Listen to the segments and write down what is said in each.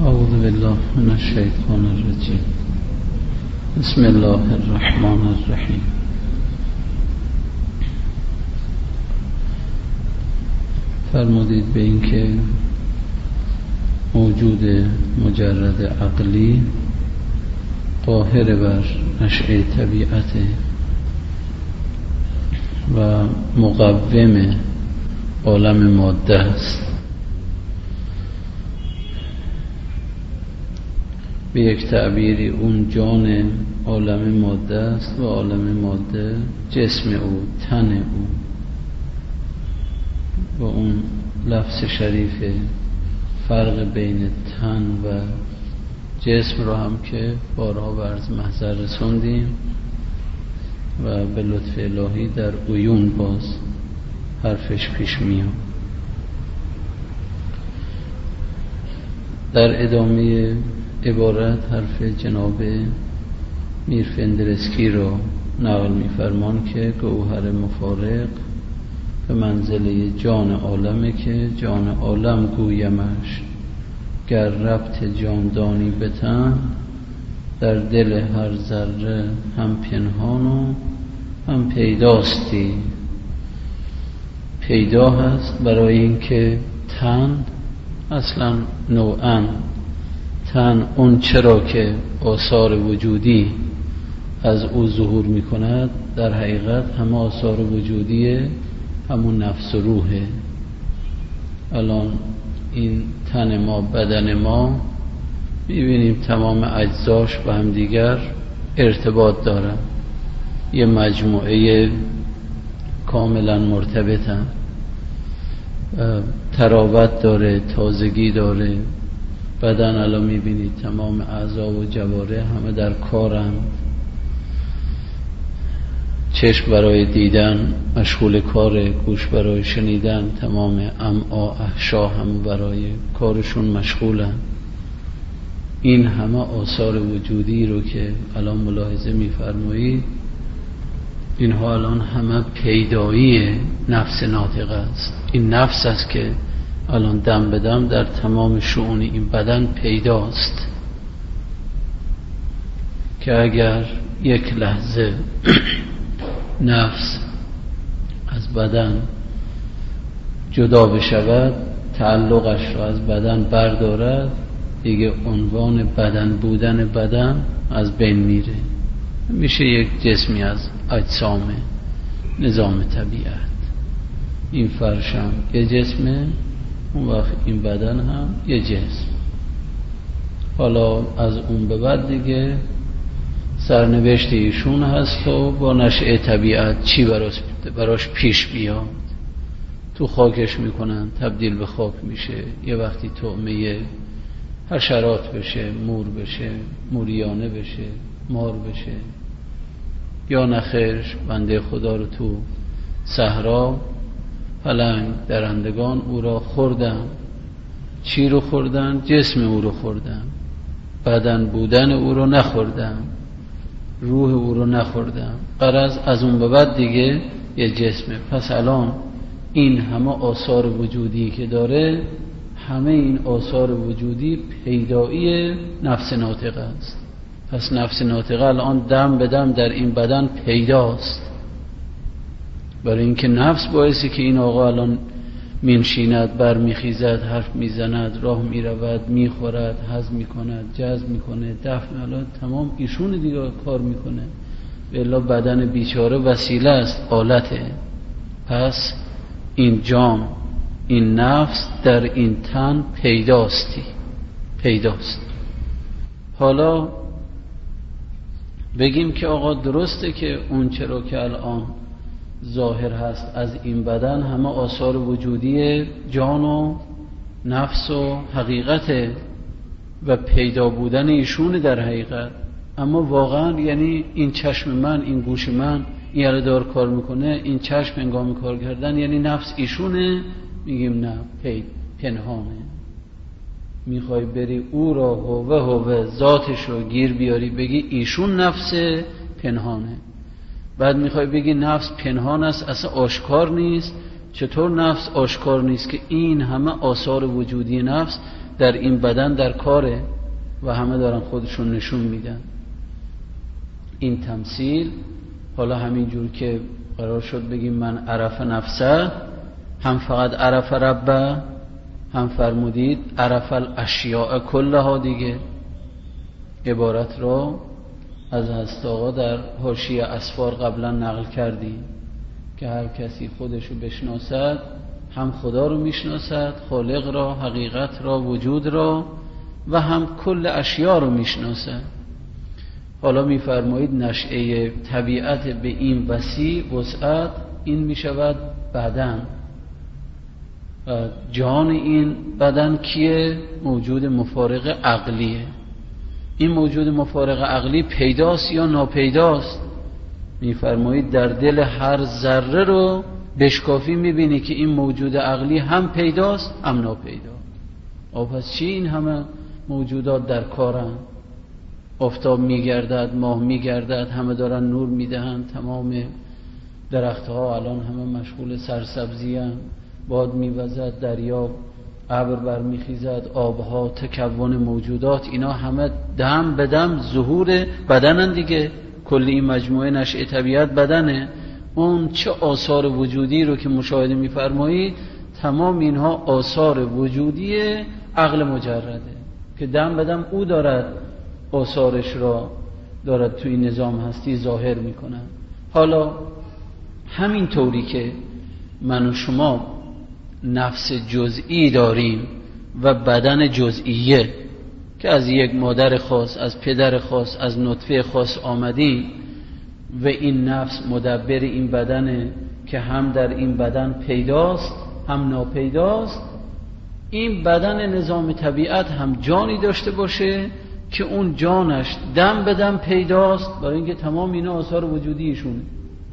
اعوذ بالله من الشیطان الرجیم. بسم الله الرحمن الرحیم. فرمودید به این که موجود مجرد عقلی قاهر بر نشأه طبیعت و مقوم عالم ماده است. به یک تعبیری اون جان عالم ماده است و عالم ماده جسم او، تن او. و اون لفظ شریف فرق بین تن و جسم رو هم که بارها به عرض محضر رسوندیم و به لطف الهی در عیون باز حرفش پیش میاد. در ادامه عبارت حرف جناب میر فندرسکی را نقل می‌فرمان که گوهر مفارق به منزله جان عالمه که جان عالم گویمش، گر ربط جاندانی بتن، در دل هر ذره هم پنهان و هم پیداستی. پیدا هست برای اینکه تن اصلا نوعاً تن اون چرا که آثار وجودی از او ظهور می کند در حقیقت همه آثار وجودی همون نفس و روحه. الان این تن ما، بدن ما، میبینیم تمام اجزاش با هم دیگر ارتباط دارن، یه مجموعه کاملا مرتبطن، تراوت داره، تازگی داره. بدن الان میبینید تمام اعضا و جواره همه در کارند. چشم برای دیدن مشغول کاره، گوش برای شنیدن، تمام امعا، احشا هم برای کارشون مشغولن. این همه آثار وجودی رو که الان ملاحظه میفرمایید، اینها الان همه پیدایی نفس ناطقه است. این نفس است که الان دم به دم در تمام شؤون این بدن پیداست که اگر یک لحظه نفس از بدن جدا بشود، تعلقش را از بدن بردارد، دیگه عنوان بدن بودن بدن از بین میره، میشه یک جسمی از اجسام نظام طبیعت. این فرشم یه جسمه، اون وقت این بدن هم یه جسم. حالا از اون به بعد دیگه سرنوشت ایشون هست و با نشأه طبیعت چی براش پیش بیاد. تو خاکش میکنن، تبدیل به خاک میشه، یه وقتی طعمه حشرات بشه، مور بشه، موریانه بشه، مار بشه، یا نخیرش بنده خدا رو تو صحرا پلنگ درندگان او را خوردن. چی رو خوردن؟ جسم او رو خوردن، بدن بودن او رو نخوردن، روح او رو نخوردن. غرض از اون به بعد دیگه یه جسمه. پس الان این همه آثار وجودی که داره، همه این آثار وجودی پیدایی نفس ناطقه است. پس نفس ناطقه الان دم به دم در این بدن پیداست، برای اینکه نفس باعثی که این آقا الان مینشیند، بر میخیزد، حرف میزند، راه میرود، میخورد، هضم میکند، جذب میکنه، دفع، الان تمام ایشون دیگه کار میکنه. الا بدن بیچاره وسیله است، آلته. پس این جان، این نفس در این تن پیداست. حالا بگیم که آقا درسته که اون چرا که الان ظاهر هست از این بدن همه آثار وجودی جان و نفس و حقیقت و پیدا بودن ایشون در حقیقت. اما واقعا یعنی این چشم من، این گوش من این دار کار میکنه، این چشم هنگام کار کردن یعنی نفس ایشونه؟ میگیم نه، پنهانه. میخوای بری او را هوه ذاتش رو گیر بیاری بگی ایشون نفس پنهانه. بعد میخوای بگی نفس پنهان است، اصلا آشکار نیست. چطور نفس آشکار نیست که این همه آثار وجودی نفس در این بدن در کاره و همه دارن خودشون نشون میدن. این تمثیل حالا همینجور که قرار شد بگیم من عرف نفسه، هم فقط عرف ربه، هم فرمودید عرف الاشیاء کلها دیگه. عبارت را از حضرت آقا در حاشیه اسفار قبلا نقل کردیم که هر کسی خودشو بشناسد هم خدا رو میشناسد، خالق را، حقیقت را، وجود را، و هم کل اشیاء رو میشناسد. حالا میفرمایید نشأه طبیعت به این وسیع وسعت این میشود بدن. جان این بدن کیه؟ موجود مفارق عقلیه. این موجود مفارق عقلی پیداست یا ناپیداست؟ میفرمایید در دل هر ذره رو بشکافی میبینی که این موجود عقلی هم پیداست هم ناپیدا. پس چی این همه موجودات در کارن؟ آفتاب میگردد، ماه میگردد، همه دارن نور میدهند، تمام درختها الان همه مشغول سرسبزی هستند، باد میوزد، دریا ابر برمیخیزد، آبها، تکون موجودات، اینا همه دم به دم ظهور بدنن دیگه. کل این مجموعه نشأه طبیعت بدنه. اون چه آثار وجودی رو که مشاهده میفرمایید، تمام اینها آثار وجودی عقل مجرده که دم به دم او دارد آثارش را دارد توی نظام هستی ظاهر میکنن. حالا همین طوری که من و شما نفس جزئی داریم و بدن جزئیه که از یک مادر خاص، از پدر خاص، از نطفه خاص آمدیم و این نفس مدبر این بدنه که هم در این بدن پیداست هم ناپیداست. این بدن نظام طبیعت هم جانی داشته باشه که اون جانش دم به دم پیداست، برای اینکه تمام اینا آثار وجودیشونه،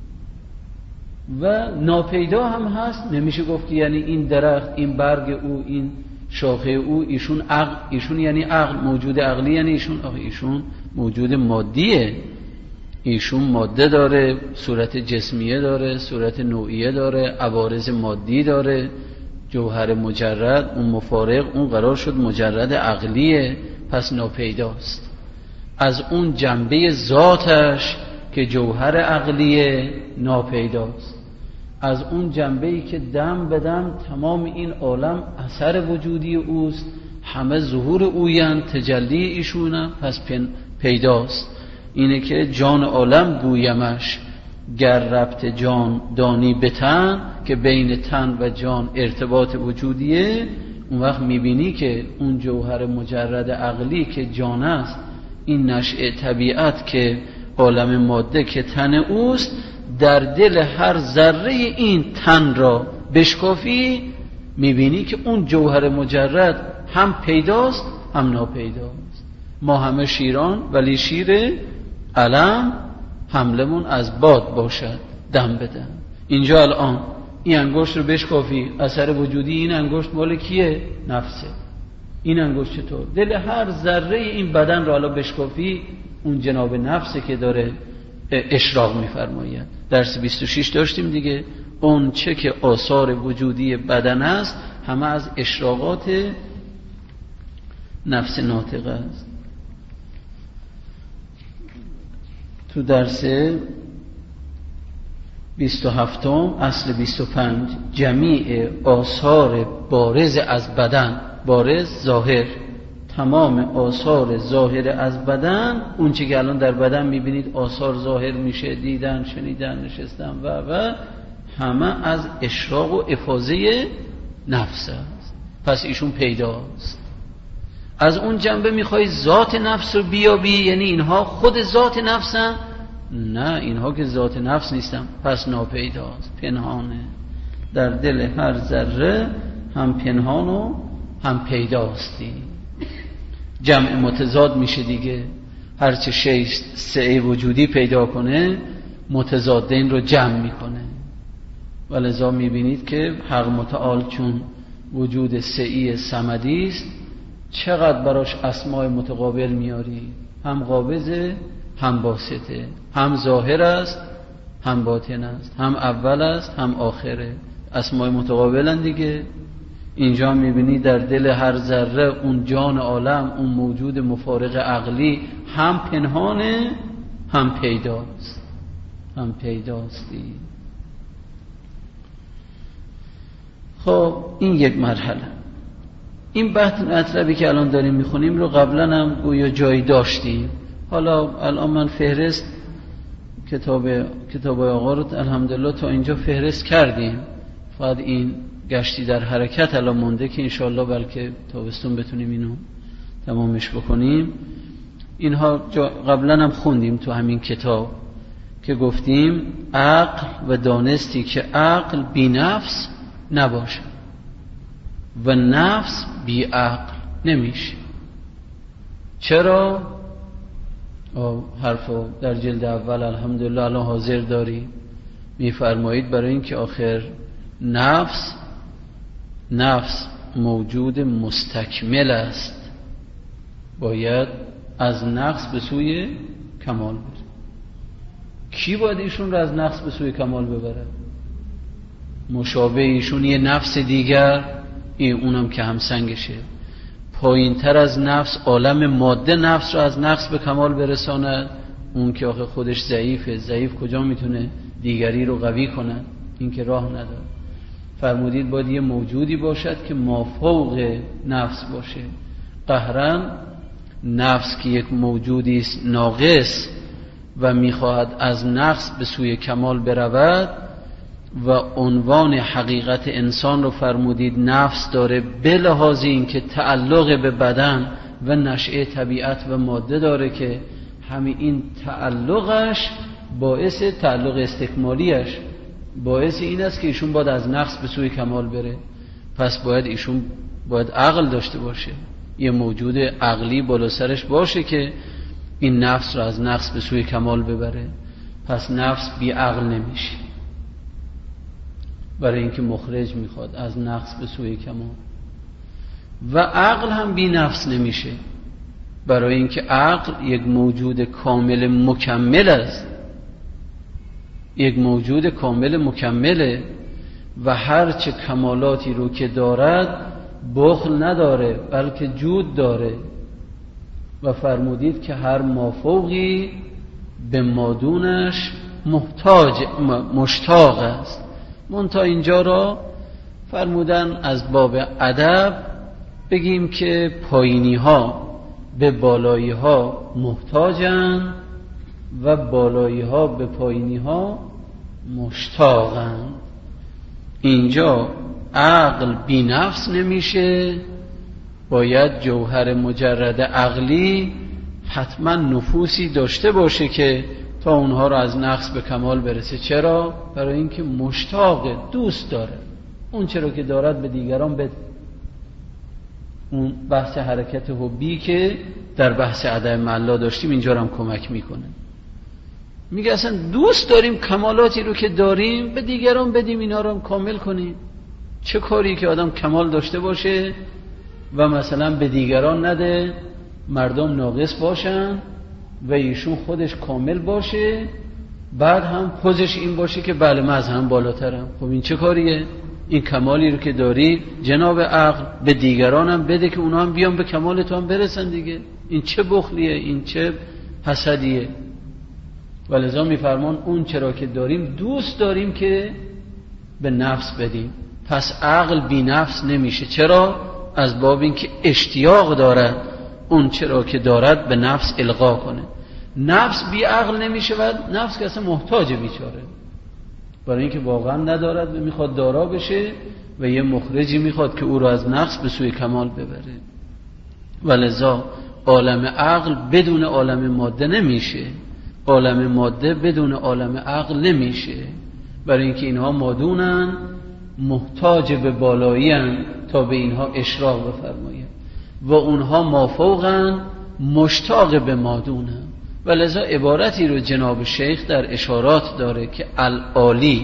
و ناپیدا هم هست. نمیشه گفت یعنی این درخت، این برگ او، این شاخه او، ایشون عقل، ایشون یعنی عقل، موجود عقلی یعنی ایشون. ایشون موجود مادیه، ایشون ماده داره، صورت جسمیه داره، صورت نوعیه داره، عوارض مادی داره، جوهر مجرد، اون مفارق، اون قرار شد مجرد عقلیه، پس ناپیداست. از اون جنبه ذاتش که جوهر عقلیه ناپیداست، از اون جنبه‌ای که دم به دم تمام این عالم اثر وجودی اوست، همه ظهور اوین، تجلی ایشونه، پس پیداست. اینه که جان عالم گویمش گر ربط جان دانی به تن، که بین تن و جان ارتباط وجودیه. اون وقت میبینی که اون جوهر مجرد عقلی که جان است، این نشأه طبیعت که عالم ماده که تن اوست، در دل هر ذره این تن را بشکافی میبینی که اون جوهر مجرد هم پیداست هم ناپیداست. ما همه شیران ولی شیر علم حملمون از باد باشد دم بدم. اینجا الان این انگشت رو بشکافی، اثر وجودی این انگشت مال کیه؟ نفسه. این انگشت چطور؟ دل هر ذره این بدن رو حالا بشکافی، اون جناب نفسه که داره اشراق میفرماید. درس 26 داشتیم دیگه، اون چه که آثار وجودی بدن است همه از اشراقات نفس ناطقه است. تو درس 27 اصل 25 جمیع آثار بارز از بدن، بارز ظاهر، تمام آثار ظاهر از بدن، اون چه که الان در بدن میبینید آثار ظاهر میشه، دیدن، شنیدن، نشستن و همه از اشراق و افاضه نفس است. پس ایشون پیداست. از اون جنبه میخوای ذات نفس رو بیابی، یعنی اینها خود ذات نفسن؟ نه، اینها که ذات نفس نیستن، پس ناپیداست، پنهانه. در دل هر ذره هم پنهان و هم پیداستی. جمع متضاد میشه دیگه. هرچه شی سعی وجودی پیدا کنه متضادین رو جمع میکنه. ولذا میبینید که حق متعال چون وجود سعی صمدی است، چقدر براش اسماء متقابل میاری، هم قابضه هم باسطه، هم ظاهر است هم باطن است، هم اول است هم آخره. اسماء متقابلن دیگه. اینجا میبینی در دل هر ذره اون جان عالم، اون موجود مفارق عقلی هم پنهانه هم پیداست، هم پیداستی. خب این یک مرحله. این بحث مطلبی که الان داریم میخونیم رو قبلا هم گویا جایی داشتیم. حالا الان من فهرست کتاب آقا رو الحمدلله تا اینجا فهرست کردیم، فقط این گشتی در حرکت الان مونده که انشاءالله بلکه تابستون بتونیم اینو تمامش بکنیم. اینها قبلا هم خوندیم تو همین کتاب که گفتیم عقل و دانستی که عقل بی نفس نباشه و نفس بی عقل نمیشه. چرا؟ حرفو در جلد اول الحمدلله الان حاضر داریم، میفرمایید برای اینکه آخر نفس موجود مستکمل است، باید از نقص به سوی کمال بره. کی باید ایشون رو از نقص به سوی کمال ببره؟ مشابه ایشون یه نفس دیگر، اونم که همسنگشه، پایین تر از نفس عالم ماده نفس رو از نقص به کمال برساند. اون که آخه خودش ضعیفه، ضعیف کجا میتونه دیگری رو قوی کنه؟ این که راه نداره. فرمودید باید یه موجودی باشد که مافوق نفس باشه. قهرن نفس که یک موجودی است ناقص و میخواهد از نقص به سوی کمال برود و عنوان حقیقت انسان رو فرمودید نفس داره، به لحاظ این که تعلق به بدن و نشأه طبیعت و ماده داره که همین این تعلقش باعث تعلق استکمالیش باعث این است که ایشون باید از نقص به سوی کمال بره. پس ایشون باید عقل داشته باشه، یه موجود عقلی بالا سرش باشه که این نفس رو از نقص به سوی کمال ببره. پس نفس بی عقل نمیشه، برای اینکه مخرج میخواد از نقص به سوی کمال. و عقل هم بی نفس نمیشه، برای اینکه عقل یک موجود کامل مکمل است، یک موجود کامل مکمله و هرچه کمالاتی رو که دارد بخل نداره بلکه جود داره. و فرمودید که هر مافوقی به مادونش مشتاق است. منتها اینجا را فرمودن از باب ادب بگیم که پایینی ها به بالایی ها محتاجن و بالایی ها به پایینی ها مشتاقن. اینجا عقل بی نفس نمیشه، باید جوهر مجرد عقلی حتما نفوسی داشته باشه که تا اونها رو از نقص به کمال برسه. چرا؟ برای اینکه مشتاق، دوست داره اون چرا که دارد به دیگران بده. اون بحث حرکت حبی که در بحث عدم الله داشتیم اینجا هم کمک میکنه. میگه اصلا دوست داریم کمالاتی رو که داریم به دیگران بدیم، اینا رو هم کامل کنیم. چه کاری که آدم کمال داشته باشه و مثلا به دیگران نده، مردم ناقص باشن و ایشون خودش کامل باشه، بعد هم پوزش این باشه که بله من از هم بالاترم. خب این چه کاریه؟ این کمالی رو که داری جناب عقل به دیگران هم بده که اونا هم بیان به کمال تو هم برسن دیگه. این چه بخلیه؟ این چه حسدیه؟ ولذا میفرمان اون چرا که داریم دوست داریم که به نفس بدیم. پس عقل بی نفس نمیشه. چرا؟ از باب این که اشتیاق دارد اون چرا که دارد به نفس القا کنه. نفس بی عقل نمیشه و نفس که اصلا محتاجه بیچاره، برای اینکه واقعا ندارد و میخواد دارا بشه و یه مخرجی میخواد که او رو از نقص به سوی کمال ببره. ولذا عالم عقل بدون عالم ماده نمیشه، عالم ماده بدون عالم عقل نمیشه، برای اینکه اینها مادونن، محتاج به بالایی‌اند تا به اینها اشراق بفرماید و اونها مافوقن، مشتاق به مادونن. ولذا عبارتی رو جناب شیخ در اشارات داره که العالی،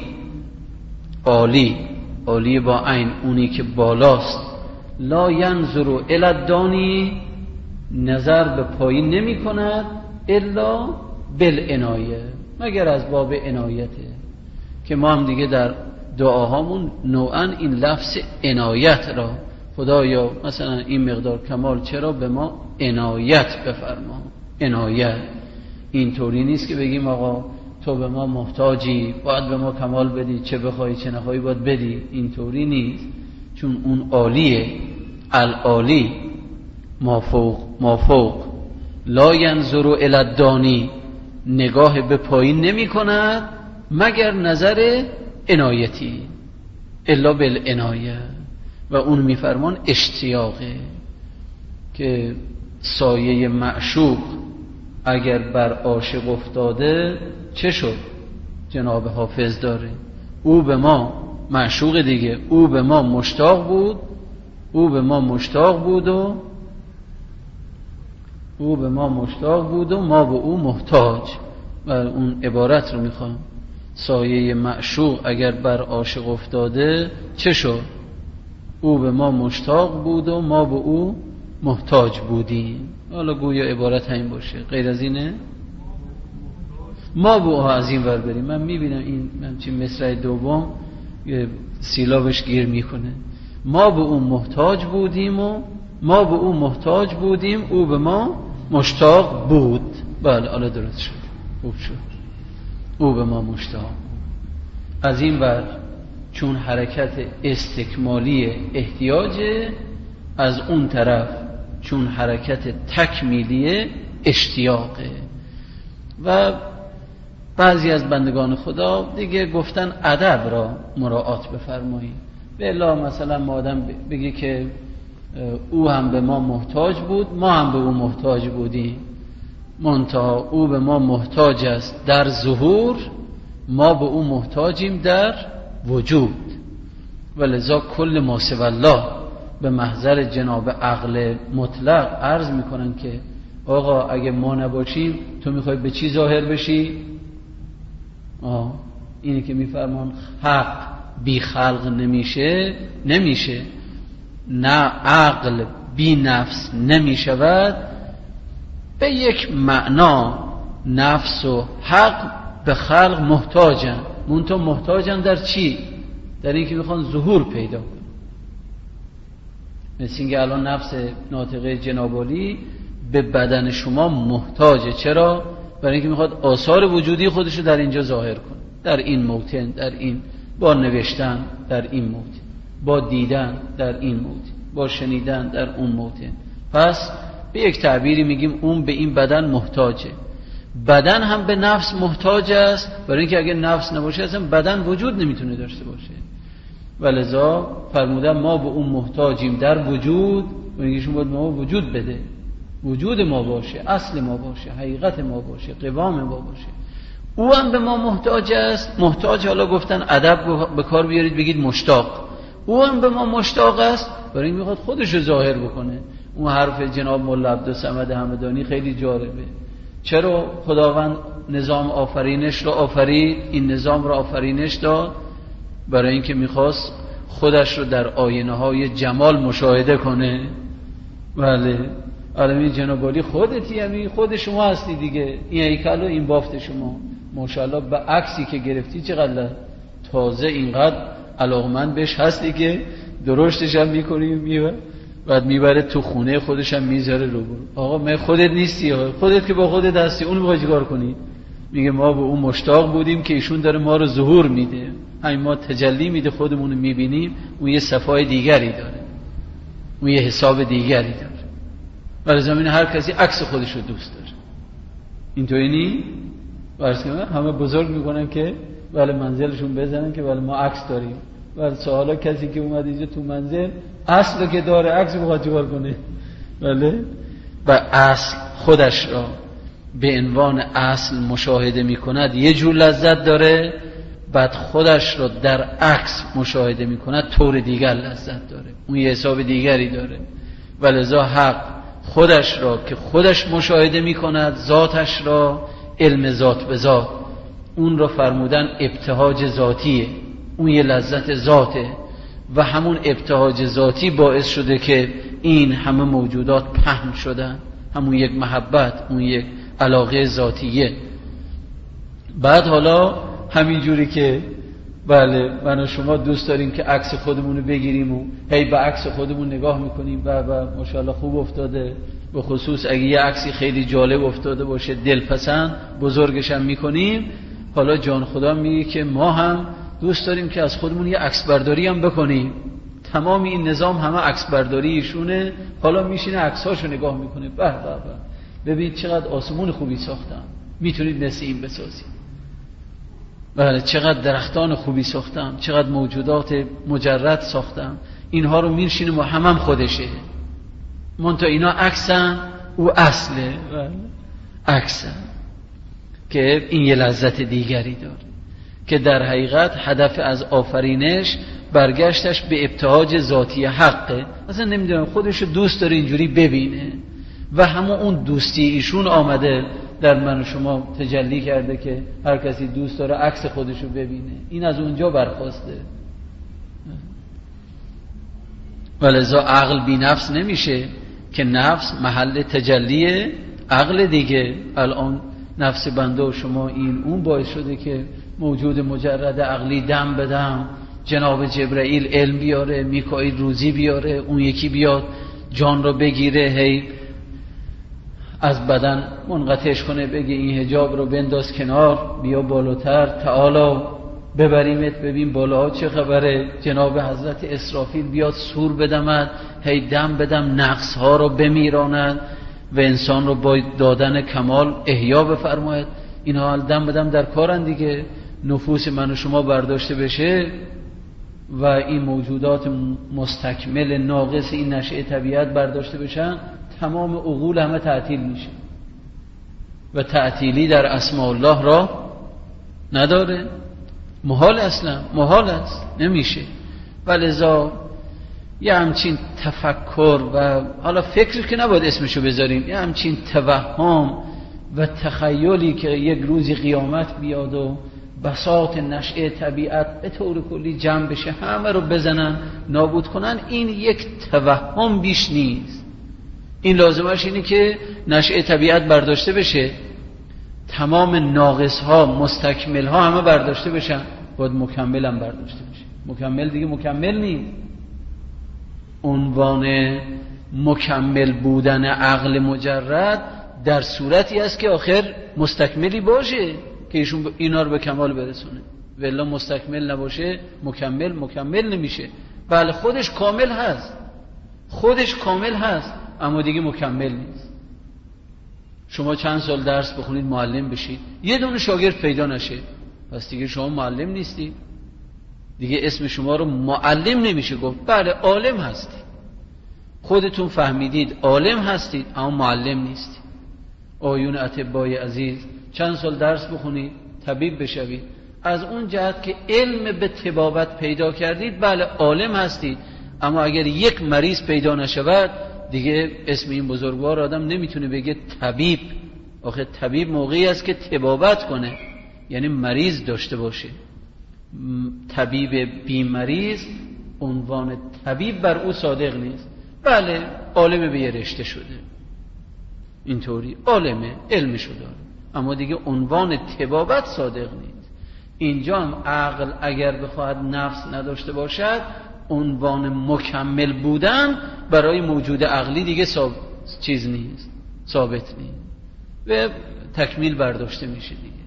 عالی با عین، اونی که بالاست، لا ینظر الی الدانی، نظر به پایین نمی کند الا بالعنایه، مگر از باب عنایته. که ما هم دیگه در دعاهامون نوعا این لفظ عنایت را، خدایا مثلا این مقدار کمال چرا به ما عنایت بفرما. عنایت اینطوری نیست که بگیم آقا تو به ما محتاجی باید به ما کمال بدی، چه بخوای چه نخوای باید بدی. اینطوری نیست، چون اون عالیه، العالی ما فوق لا ینظر الی الدانی، نگاه به پایین نمی کند مگر نظر عنایتی، الا بالعنایه. و اون میفرمان اشتیاقه که سایه معشوق اگر بر عاشق افتاده چه شد؟ جناب حافظ داره او به ما معشوق دیگه، او به ما مشتاق بود، او به ما مشتاق بود و ما به او محتاج. و اون عبارت رو میخوام، سایه معشوق اگر بر عاشق افتاده چه شد؟ او به ما مشتاق بود و ما به او محتاج بودیم. حالا گویا عبارت همین باشه، غیر از اینه ما به او از این ور بریم. من میبینم این همچین مصرع دوم سیلابش گیر میکنه. ما به او محتاج بودیم و ما به او محتاج بودیم، او به ما مشتاق بود. بله حالا درست شد، خوب شد. او به ما مشتاق بود. از این ور چون حرکت استکمالی احتیاجه، از اون طرف چون حرکت تکمیلی اشتیاقه. و بعضی از بندگان خدا دیگه گفتن ادب را مراعات بفرمایید. به الا مثلا ما آدم بگی که او هم به ما محتاج بود، ما هم به او محتاج بودیم، منتها او به ما محتاج است در ظهور، ما به او محتاجیم در وجود. ولذا کل ما سوی الله به محضر جناب عقل مطلق عرض میکنن که آقا اگه ما نباشیم تو میخوای به چی ظاهر بشی؟ اینی که میفرمان حق بی خلق نمیشه، نه عقل بی نفس نمیشود. به یک معنا نفس و حق به خلق محتاجن، منتها محتاجن در چی؟ در این که میخوان ظهور پیدا کنن. مثل اینکه الان نفس ناطقه جناب عالی به بدن شما محتاجه. چرا؟ برای اینکه میخواد آثار وجودی خودشو در اینجا ظاهر کنه، در این موطن، در این با نوشتن در این موطن، با دیدن در این موطن، با شنیدن در اون موطن. پس به یک تعبیری میگیم اون به این بدن محتاجه. بدن هم به نفس محتاج است، برای اینکه اگه نفس نباشه اصلا بدن وجود نمیتونه داشته باشه. ولذا فرمودن ما به اون محتاجیم در وجود، میگیشون باید ما وجود بده، وجود ما باشه، اصل ما باشه، حقیقت ما باشه، قوام ما باشه. او هم به ما محتاج است. محتاج حالا گفتن ادب به کار بیارید بگید مشتاق. او هم به ما مشتاق است، برای این میخواد خودش رو ظاهر بکنه. اون حرف جناب مولا عبدالصمد همدانی خیلی جالبه. چرا خداوند نظام آفرینش را آفرید؟ این نظام را آفرینش داد برای اینکه میخواست خودش رو در آینه های جمال مشاهده کنه. بله علمی جناب عالی خودتی، همین خود شما هستی دیگه، این هیکل و این بافت شما ماشاءالله به عکسی که گرفتی چقدر تازه اینقدر علاقمند بهش هستی که درشتش هم میکنی بعد میبره تو خونه خودش هم میذاره رو برو. آقا من خودت نیستی، خودت که با خودت هستی، اون میخوای چیکار کنی؟ میگه ما به اون مشتاق بودیم که ایشون داره ما رو ظهور میده، همین ما تجلی میده، خودمون رو میبینیم. اون یه صفای دیگری داره، اون یه حساب دیگری داره. برای زمین هر کسی عکس خودش رو دوست داره. اینطوری نی؟ همه بزرگ میکنن که بله منزلشون بزنن که بله ما عکس داریم. بله سوالا کسی که اومد اینجا تو منزل اصل که داره عکس بخواد چیکار کنه؟ بله و اصل خودش را به عنوان اصل مشاهده میکند یه جور لذت داره، بعد خودش را در عکس مشاهده میکند طور دیگر لذت داره، اون یه حساب دیگری داره. ولذا حق خودش را که خودش مشاهده میکند، ذاتش را، علم ذات به ذات، اون را فرمودن ابتهاج ذاتیه، اون یه لذت ذاته و همون ابتهاج ذاتی باعث شده که این همه موجودات پهن شدن، همون یک محبت، اون یک علاقه ذاتیه. بعد حالا همین جوری که بله من و شما دوست داریم که عکس خودمون رو بگیریم و هی به عکس خودمون نگاه میکنیم و ماشاءالله خوب افتاده، به خصوص اگه یه عکسی خیلی جالب افتاده باشه دلپسند بزرگش هم میکنیم. حالا جان خدا میگه که ما هم دوست داریم که از خودمون یه عکس برداری هم بکنیم. تمام این نظام همه عکس برداری ایشونه. حالا میشینه عکساشو نگاه میکنه، به به به ببین چقدر آسمون خوبی ساختم، میتونید مثل این بسازید. بله چقدر درختان خوبی ساختم، چقدر موجودات مجرد ساختم. اینها رو میشینیم و هم خودشه. منتها اینا عکسن، او اصله. عکسن که این یه لذت دیگری داره که در حقیقت هدف از آفرینش برگشتش به ابتهاج ذاتی حقه. اصلا نمیدونم خودشو دوست داره اینجوری ببینه و همون اون دوستی ایشون آمده در من و شما تجلی کرده که هر کسی دوست داره عکس خودشو ببینه. این از اونجا برخواسته. ولذا عقل بی نفس نمیشه که نفس محل تجلی عقل دیگه. الان نفس بنده و شما این اون باعث شده که موجود مجرد عقلی دم بدم جناب جبرائیل علم بیاره، میکائیل روزی بیاره، اون یکی بیاد جان رو بگیره، هی از بدن منقطعش کنه، بگه این حجاب رو بنداز کنار، بیا بالاتر، تعالی ببریمت ببین بالاها چه خبره. جناب حضرت اسرافیل بیاد سور بدمد، هی دم بدم نقص ها رو بمیراند و انسان رو با دادن کمال احیا بفرماید. اینها دم بدم در کارن دیگه. نفوس من و شما برداشته بشه و این موجودات مستکمل ناقص این نشأه طبیعت برداشته بشن، تمام عقول همه تعطیل میشه و تعطیلی در اسماء الله را نداره. محال اصلا، محال است، نمیشه. ولذا یه همچین تفکر و حالا فکر که نباید اسمشو بذاریم، یه همچین توهم و تخیلی که یک روزی قیامت بیاد و بساط نشأه طبیعت به طور کلی جمع بشه همه رو بزنن نابود کنن، این یک توهم بیش نیست. این لازمش اینه که نشأه طبیعت برداشته بشه، تمام ناقص ها مستکمل ها همه برداشته بشن، باید مکمل هم برداشته بشه. مکمل دیگه مکمل نیست. عنوان مکمل بودن عقل مجرد در صورتی است که آخر مستکملی باشه که ایشون اینا رو به کمال برسونه. والا مستکمل نباشه مکمل نمیشه. بله خودش کامل هست، خودش کامل هست، اما دیگه مکمل نیست. شما چند سال درس بخونید معلم بشید، یه دونه شاگرد پیدا نشه، پس دیگه شما معلم نیستی، دیگه اسم شما رو معلم نمیشه گفت. بله عالم هستید، خودتون فهمیدید عالم هستید، اما معلم نیستید. آیون اطبای عزیز چند سال درس بخونید طبیب بشوید، از اون جهت که علم به طبابت پیدا کردید بله عالم هستید، اما اگر یک مریض پیدا نشود دیگه اسم این بزرگوار آدم نمیتونه بگه طبیب. آخه طبیب موقعی است که طبابت کنه، یعنی مریض داشته باشه. طبیب بی مریض عنوان طبیب بر او صادق نیست. بله عالم به یه رشته شده، اینطوری عالمه، علمشو داره، اما دیگه عنوان طبابت صادق نیست. اینجا هم عقل اگر بخواهد نفس نداشته باشد، عنوان مکمل بودن برای موجود عقلی دیگه چیز نیست، ثابت نیست و تکمیل برداشته میشه دیگه.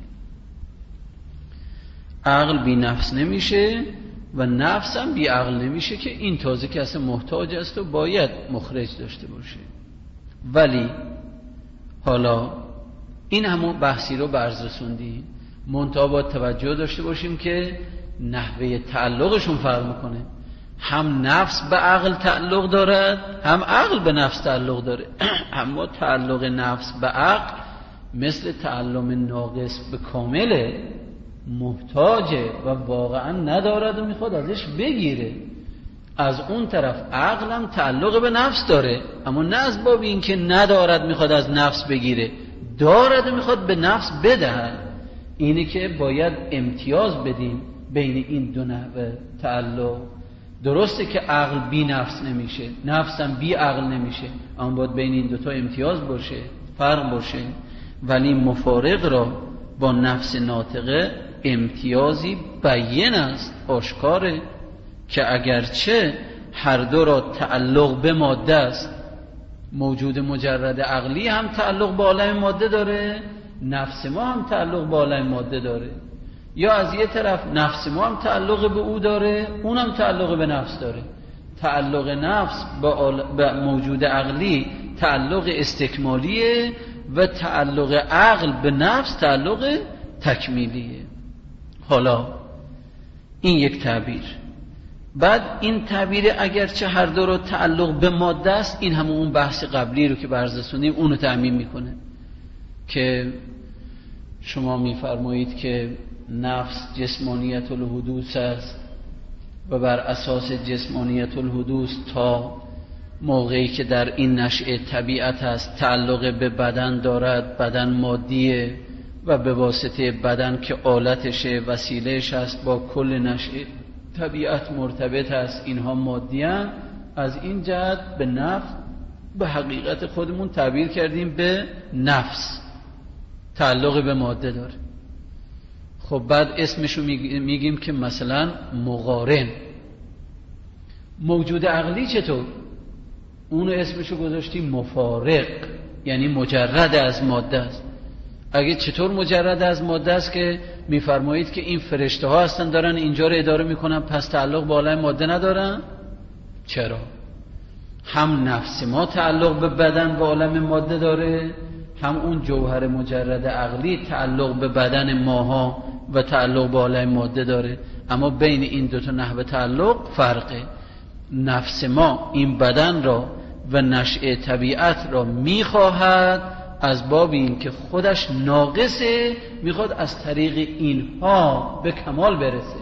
عقل بی نفس نمیشه و نفس هم بی عقل نمیشه که این تازه که اصلا محتاج است و باید مخرج داشته باشه. ولی حالا این همون بحثی رو به عرض رسوندیم، منتها باید توجه داشته باشیم که نحوه تعلقشون فرق میکنه. هم نفس به عقل تعلق دارد، هم عقل به نفس تعلق داره. اما تعلق نفس به عقل مثل تعلق ناقص به کامله، محتاجه و واقعا ندارد و میخواد ازش بگیره. از اون طرف عقل هم تعلق به نفس داره، اما نه از باب این که ندارد میخواد از نفس بگیره، دارد و میخواد به نفس بدهد. اینه که باید امتیاز بدیم بین این دو نحوه تعلق. درسته که عقل بی نفس نمیشه، نفس هم بی عقل نمیشه، اما باید بین این دوتا امتیاز باشه، فرق باشه. ولی مفارق را با نفس ناطقه امتیازی بیان است، آشکاره که اگرچه هر دو را تعلق به ماده است، موجود مجرد عقلی هم تعلق به عالم ماده داره، نفس ما هم تعلق به عالم ماده داره، یا از یه طرف نفس ما هم تعلق به او داره، اون هم تعلق به نفس داره. تعلق نفس به موجود عقلی تعلق استکمالیه و تعلق عقل به نفس تعلق تکمیلیه. حالا این یک تعبیر. بعد این تعبیر اگرچه هر دو رو تعلق به ماده است، این همون اون بحث قبلی رو که بررسونیم اونو تعمیم میکنه که شما میفرمایید که نفس جسمانیت الحدوث است و بر اساس جسمانیت الحدوث تا موقعی که در این نشأه طبیعت است تعلق به بدن دارد، بدن مادیه و به واسطه بدن که آلتشه، وسیلهش است، با کل نشأه طبیعت مرتبط است، اینها مادیان. از این جهت به نفس به حقیقت خودمون تعبیر کردیم به نفس، تعلق به ماده داره. خب بعد اسمشو میگیم که مثلا مقارن. موجود عقلی چطور؟ اونو اسمشو گذاشتیم مفارق، یعنی مجرد از ماده است. اگه چطور مجرد از ماده است که میفرمایید که این فرشته ها هستن دارن اینجا رو اداره میکنن، پس تعلق با عالم ماده ندارن؟ چرا؟ هم نفس ما تعلق به بدن و عالم ماده داره، هم اون جوهر مجرد عقلی تعلق به بدن ماها و تعلق به عالم ماده داره. اما بین این دوتا نحوه تعلق فرقه. نفس ما این بدن را و نشأه طبیعت را میخواهد از باب این که خودش ناقصه، میخواد از طریق اینها به کمال برسه،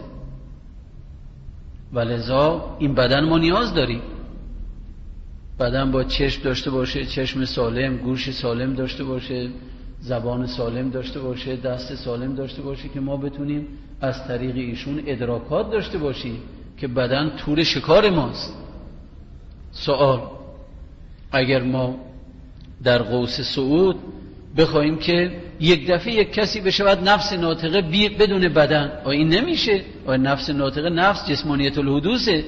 ولذا این بدن ما نیاز داریم. بدن با چشم داشته باشه، چشم سالم، گوش سالم داشته باشه، زبان سالم داشته باشه، دست سالم داشته باشه که ما بتونیم از طریق ایشون ادراکات داشته باشیم که بدن تور شکار ماست. سوال: اگر ما در قوس صعود بخوایم که یک دفعه یک کسی بشود نفس ناطقه بدون بدن، آیا این نمیشه؟ آیا نفس ناطقه نفس جسمانیت الحدوثه؟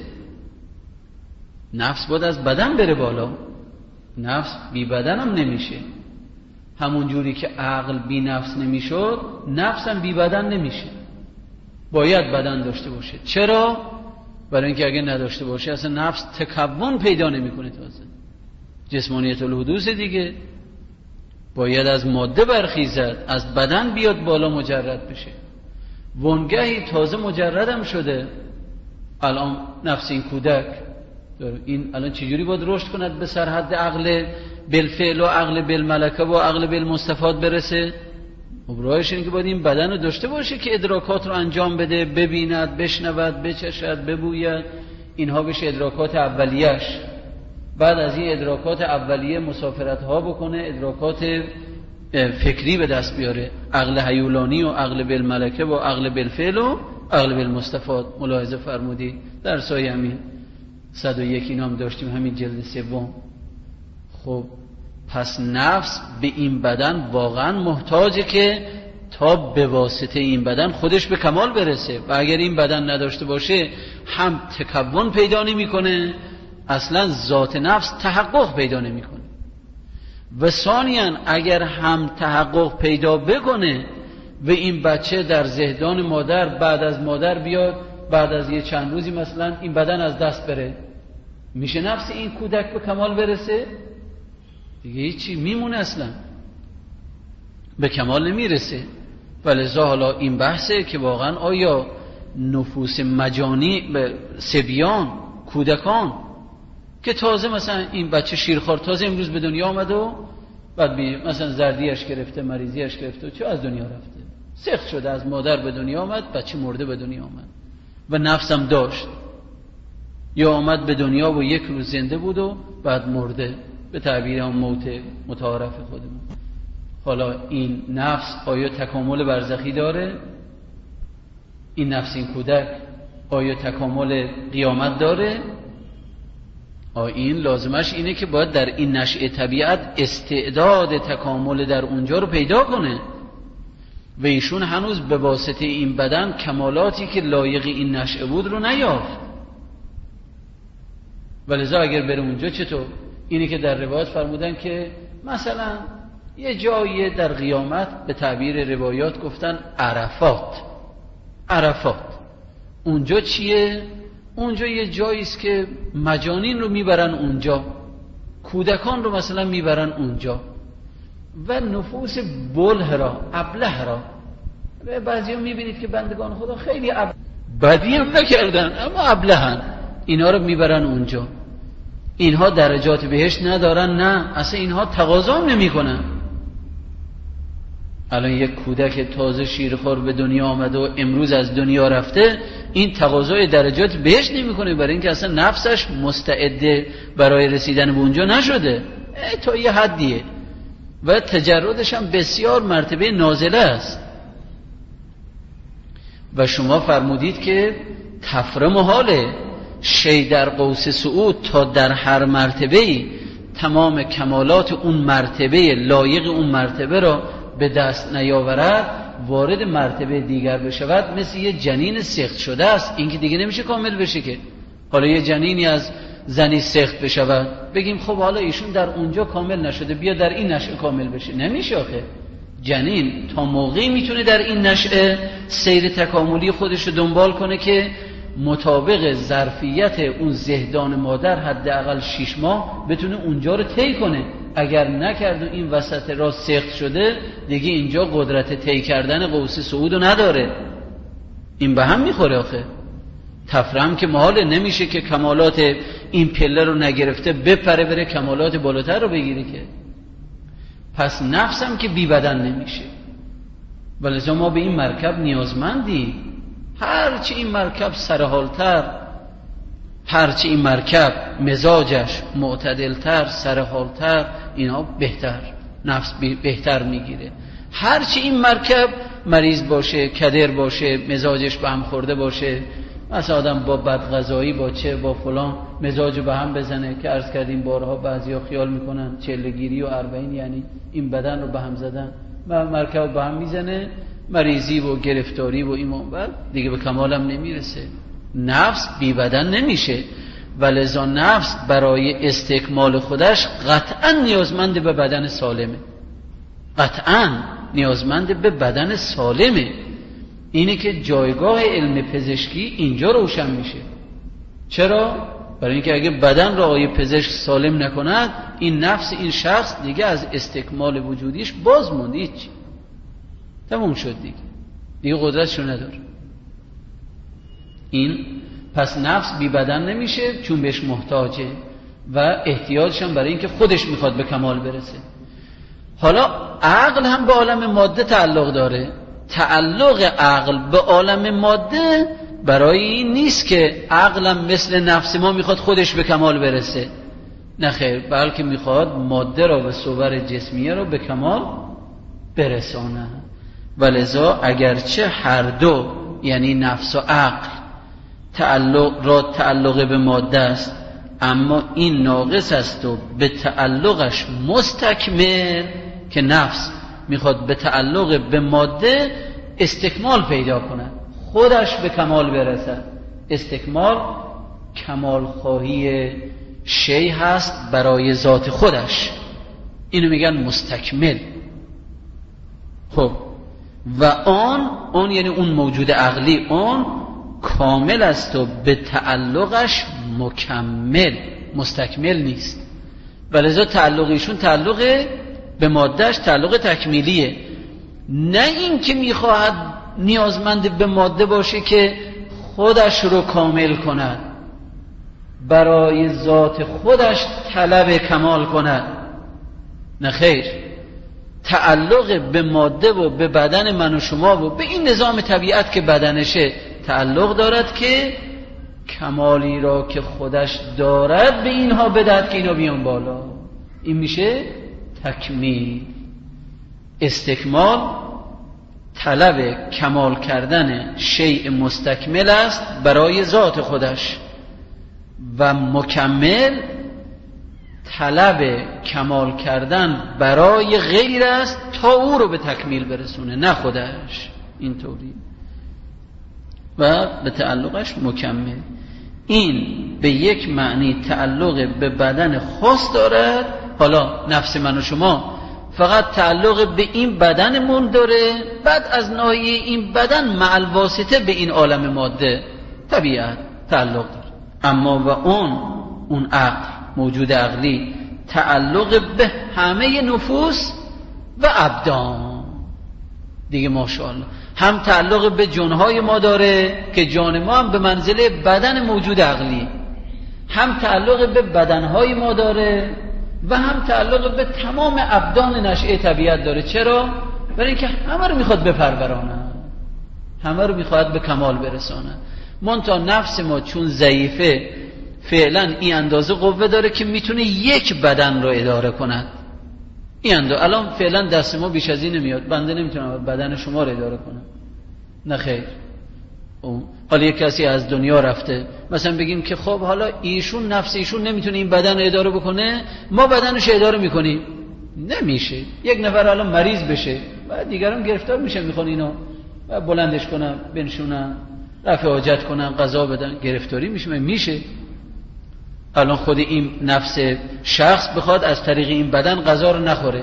نفس باید از بدن بره بالا، نفس بی بدن هم نمیشه. همون جوری که عقل بی نفس نمیشد، نفس هم بی بدن نمیشه، باید بدن داشته باشه. چرا؟ برای اینکه اگه نداشته باشه اصلا نفس تکون پیدا نمیکنه. تازه جسمانیت الحدوث دیگه باید از ماده برخیزد، از بدن بیاد بالا، مجرد بشه. وانگهی تازه مجرد هم شده. الان نفس این کودک این الان چجوری باید رشد کند به سرحد عقل بالفعل و عقل بالملکه و عقل بالمستفاد برسه؟ راهش اینه که باید این بدن رو داشته باشه که ادراکات رو انجام بده، ببیند، بشنود، بچشد، ببوید. اینها بشه ادراکات اولیه‌اش. بعد از این ادراکات اولیه مسافرت ها بکنه، ادراکات فکری به دست بیاره، عقل هیولانی و عقل بالملکه و عقل بالفعل و عقل بالمستفاد. ملاحظه فرمودید در سایه همین 101 اینا هم داشتیم، همین جلد سوم. خب پس نفس به این بدن واقعا محتاجه که تا به واسطه این بدن خودش به کمال برسه، و اگر این بدن نداشته باشه هم تکون پیدا نمی‌کنه، اصلا ذات نفس تحقق پیدا نمی‌کنه. و ثانیاً اگر هم تحقق پیدا بکنه و این بچه در زهدان مادر بعد از مادر بیاد، بعد از یه چند روزی مثلا این بدن از دست بره، میشه نفس این کودک به کمال برسه؟ دیگه هیچی، میمونه، اصلا به کمال نمیرسه. ولذا حالا این بحثه که واقعا آیا نفوس مجانی سبیان، کودکان که تازه مثلا این بچه شیرخوار تازه امروز به دنیا آمده و بعد مثلا زردیش گرفته، مریضیش گرفته، چه از دنیا رفته، سخت شده، از مادر به دنیا آمد، بچه مرده به دنیا آمد و نفسم داشت، یا آمد به دنیا و یک روز زنده بود و بعد مرده، به تعبیر هم موت متعارف خودمون. حالا این نفس آیا تکامل برزخی داره؟ این نفس این کودک آیا تکامل قیامت داره؟ این لازمش اینه که باید در این نشأه طبیعت استعداد تکامل در اونجا رو پیدا کنه. و ایشون هنوز به واسطه این بدن کمالاتی که لایق این نشأه بود رو نیافت. ولذا اگر بره اونجا چطور؟ اینی که در روایات فرمودن که مثلا یه جایی در قیامت به تعبیر روایات گفتن عرفات اونجا چیه؟ اونجا یه جایی است که مجانین رو میبرن اونجا، کودکان رو مثلا میبرن اونجا و نفوس ابله را بعضی ها میبینید که بندگان خدا خیلی بدی هم نکردن اما ابلهن، اینا رو میبرن اونجا. اینها درجات بهشت ندارن؟ نه، اصلا اینها تقاضا هم نمی کنن. الان یک کودک تازه شیرخوار به دنیا آمده و امروز از دنیا رفته، این تقاضای درجات بهشت نمی کنه، برای اینکه اصلا نفسش مستعد برای رسیدن به اونجا نشده، تا یه حدیه و تجردش هم بسیار مرتبه نازله است. و شما فرمودید که تفره محاله، شی در قوس صعود تا در هر مرتبه‌ای تمام کمالات اون مرتبه لایق اون مرتبه را به دست نیاورد، وارد مرتبه دیگر بشود، مثل یه جنین سخت شده است. این که دیگه نمیشه کامل بشه که حالا یه جنینی از زنی سخت بشود بگیم خب حالا ایشون در اونجا کامل نشده بیا در این نشأه کامل بشه. نمیشه آخه. جنین تا موقعی میتونه در این نشأه سیر تکاملی خودش رو دنبال کنه که مطابق ظرفیت اون زهدان مادر حداقل 6 ماه بتونه اونجا رو طی کنه. اگر نکرد و این وسط را سخت شده دیگه اینجا قدرت طی کردن قوس صعود رو نداره. این به هم میخوره آخه. تفرهم که محاله، نمیشه که کمالات این پله رو نگرفته بپره بره کمالات بالاتر رو بگیری که. پس نفسم که بی بدن نمیشه. ولذا ما به این مرکب نیازمندی. هرچی این مرکب سرحالتر، هرچی این مرکب مزاجش معتدلتر، سرحالتر، اینا بهتر، نفس بهتر میگیره. هرچی این مرکب مریض باشه، کدر باشه، مزاجش به هم خورده باشه، مثلا آدم با بدغذایی با چه با فلان مزاج به هم بزنه که عرض کردیم بارها بعضیا خیال میکنن 40 و 40 یعنی این بدن رو به هم زدن، مرکب به هم میزنه، مریضی و گرفتاری و ایمان بر دیگه به کمالم نمیرسه. نفس بی بدن نمیشه. ولذا نفس برای استکمال خودش قطعا نیازمند به بدن سالمه. قطعا نیازمند به بدن سالمه. اینه که جایگاه علم پزشکی اینجا روشن میشه. چرا؟ برای اینکه اگه بدن را آیه پزشک سالم نکند، این نفس این شخص دیگه از استکمال وجودیش باز موند، هیچ تموم شد دیگه قدرتشو نداره. این پس نفس بی بدن نمیشه چون بهش محتاجه و احتیاجش هم برای اینکه خودش میخواد به کمال برسه. حالا عقل هم به عالم ماده تعلق داره. تعلق عقل به عالم ماده برای این نیست که عقلم مثل نفس ما میخواد خودش به کمال برسه، نه خیر، بلکه میخواد ماده را و صور جسمیه را به کمال برسانه. ولذا اگرچه هر دو یعنی نفس و عقل تعلق به ماده است، اما این ناقص است و به تعلقش مستکمل که نفس میخواد به تعلق به ماده استکمال پیدا کنه، خودش به کمال برسد. استکمال کمال خواهی شی هست برای ذات خودش، اینو میگن مستکمل. خب و آن یعنی اون موجود عقلی، آن کامل است و به تعلقش مکمل، مستکمل نیست. ولذا تعلقیشون تعلق به مادهش تعلق تکمیلیه، نه این که میخواهد نیازمند به ماده باشه که خودش رو کامل کند، برای ذات خودش طلب کمال کند. نه خیر، تعلق به ماده و به بدن من و شما و به این نظام طبیعت که بدنشه تعلق دارد که کمالی را که خودش دارد به اینها بدهد که اینا بیان بالا. این میشه تکمیل. استکمال طلب کمال کردن شیء مستکمل است برای ذات خودش و مکمل طلب کمال کردن برای غیر است تا او رو به تکمیل برسونه، نه خودش. اینطوری و به تعلقش مکمل. این به یک معنی تعلق به بدن خاص دارد. حالا نفس من و شما فقط تعلق به این بدنمون داره، بعد از ناحیه این بدن مع الواسطه به این عالم ماده طبیعت تعلق داره. اما و اون عقل، موجود عقلی، تعلق به همه نفوس و ابدان دیگه. ماشاءالله هم تعلق به جانهای ما داره که جان ما هم به منزله بدن موجود عقلی، هم تعلق به بدنهای ما داره و هم تعلق به تمام ابدان نشئه طبیعت داره. چرا؟ برای اینکه همه رو میخواد بپرورانه، همه رو میخواد به کمال برسانه. منتها نفس ما چون ضعیفه فعلا این اندازه قوه داره که میتونه یک بدن رو اداره کند. این اندازه الان فعلا دست ما بیش از این نمیاد، بنده نمیتونم بدن شما رو اداره کنم، نه خیر. حالا یک کسی از دنیا رفته، مثلا بگیم که خب حالا ایشون، نفس ایشون نمیتونه این بدن رو اداره بکنه، ما بدنش اداره میکنیم. نمیشه. یک نفر الان مریض بشه و دیگران گرفتار میشن، میخوان اینو بلندش کنن، بنشونن، رفع حاجت کنن، غذا بدن، گرفتاری میشه. الان خود این نفس شخص بخواد از طریق این بدن غذا رو نخوره،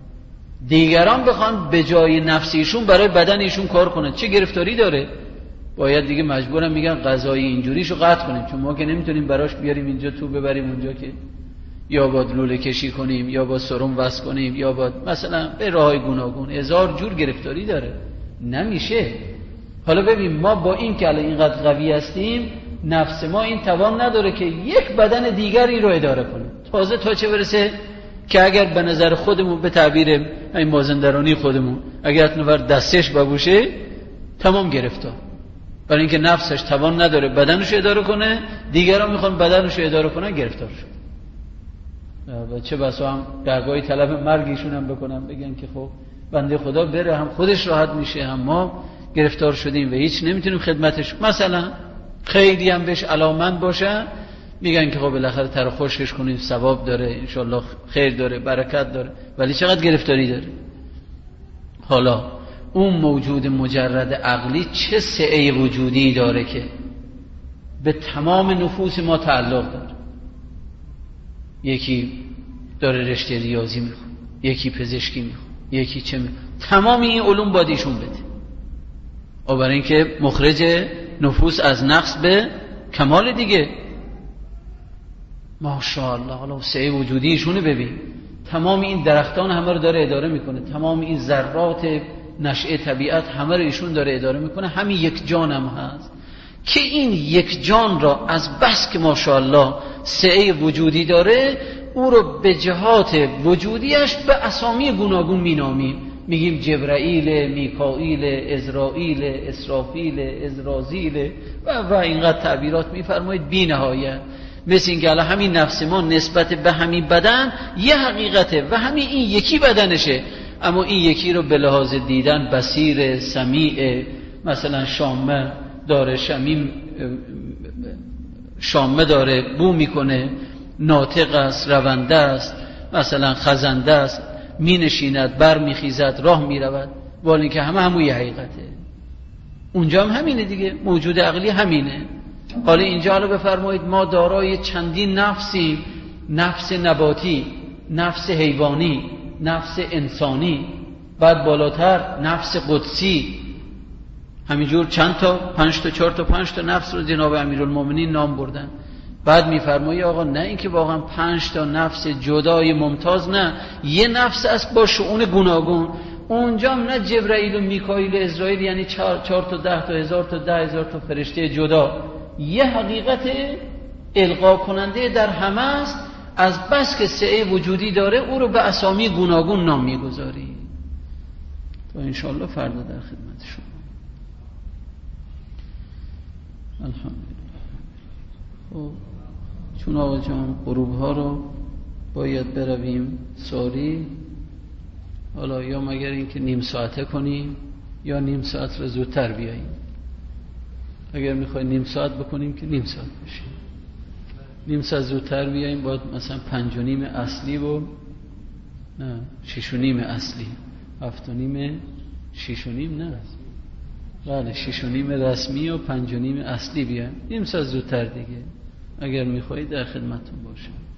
دیگران بخوان به جای نفس ایشون برای بدن ایشون کار کنن، چه گرفتاری داره؟ باید دیگه مجبورم میگن غذای اینجوریشو قطع کنیم، چون ما که نمیتونیم براش بیاریم اینجا تو ببریم اونجا، که یا باید لوله کشی کنیم، یا باید سرم وصل کنیم، یا باید مثلا به راههای گوناگون، هزار جور گرفتاری داره، نمیشه. حالا ببین ما با این که الان اینقدر قوی هستیم، نفس ما این توان نداره که یک بدن دیگری رو اداره کنه. تازه تا چه برسه که اگر به نظر خودمون، به تعبیر این مازندرانی خودمون، اگر نفر دستش ببوشه تمام گرفتار، برای اینکه نفسش توان نداره بدنش اداره کنه، دیگران میخوان بدنش اداره کنن، گرفتار شد. و چه بسا هم درگاهی طلب مرگیشون هم بکنن، بگن که خب بنده خدا بره، هم خودش راحت میشه، هم ما گرفتار شدیم و هیچ نمیتونیم خدمتش. مثلا خیلی هم بهش علاقمند باشن، میگن که خب بالاخره تر خوشش کنیم، ثواب داره، انشالله خیر داره، برکت داره، ولی چقدر گرفتاری داره. حالا اون موجود مجرد عقلی چه سعه وجودی داره که به تمام نفوس ما تعلق داره. یکی داره رشته ریاضی میخونه، یکی پزشکی میخونه، یکی چه میخونه، تمام این علوم باید ایشون بده، و برای اینکه مخرج نفوس از نقص به کمال دیگه. ماشاءالله. حالا سعه وجودی ایشونه ببین، تمام این درختان همه رو داره اداره میکنه، تمام این ذرات نشأه طبیعت همه رو ایشون داره اداره میکنه. همین یک جان هم هست که این یک جان را از بس که ماشاءالله سعه وجودی داره، او رو به جهات وجودیش به اسامی گوناگون مینامیم. میگیم جبرائیل، میکائیل، ازرائیل، اسرافیل، ازرازیل و اینقدر تعبیرات میفرمایید بی نهایت. مثل اینکه الان همین نفس ما نسبت به همین بدن یه حقیقته و همین این یکی بدنشه، اما این یکی رو به لحاظ دیدن بصیر، سمیع، مثلا شامه داره، شامه داره، بو میکنه، ناطق است، رونده است، مثلا خزنده است، می نشیند، بر می خیزد، راه می رود، ولی که همون یه حقیقته. اونجا هم همینه دیگه، موجود عقلی همینه. حالا اینجا حالا بفرمایید ما دارای چندین نفسی، نفس نباتی، نفس حیوانی، نفس انسانی، بعد بالاتر نفس قدسی، همینجور چند تا، 5 تا 4 تا 5 تا نفس رو جناب امیرالمومنین نام بردن. بعد میفرمایی آقا نه اینکه واقعا 5 تا نفس جدای ممتاز، نه، یه نفس است با شؤون گوناگون. اونجا نه جبرائیل و میکائیل و اسرائیل، یعنی 4 تا 10 تا 1000 تا 10000 تا فرشته جدا، یه حقیقت القا کننده در همه است. از بس که سعه وجودی داره او رو به اسامی گوناگون نام میگذاری. تو انشالله فردا در خدمت شما. الحمدلله. خب چون آقا جان غروب ها رو باید برویم ساری، حالا یا مگر اینکه نیم ساعته کنیم یا نیم ساعت رو زودتر بیاییم. اگر میخوای نیم ساعت بکنیم که نیم ساعت بشیم، نیم ساعت زودتر بیاییم. باید مثلا 5:30 اصلی و نه 6:30 اصلی، 7:30 6:30 نه، بله 6:30 رسمی و 5:30 اصلی بیان، نیم ساعت زودتر دیگه. اگر میخواهید در خدمتتون باشم.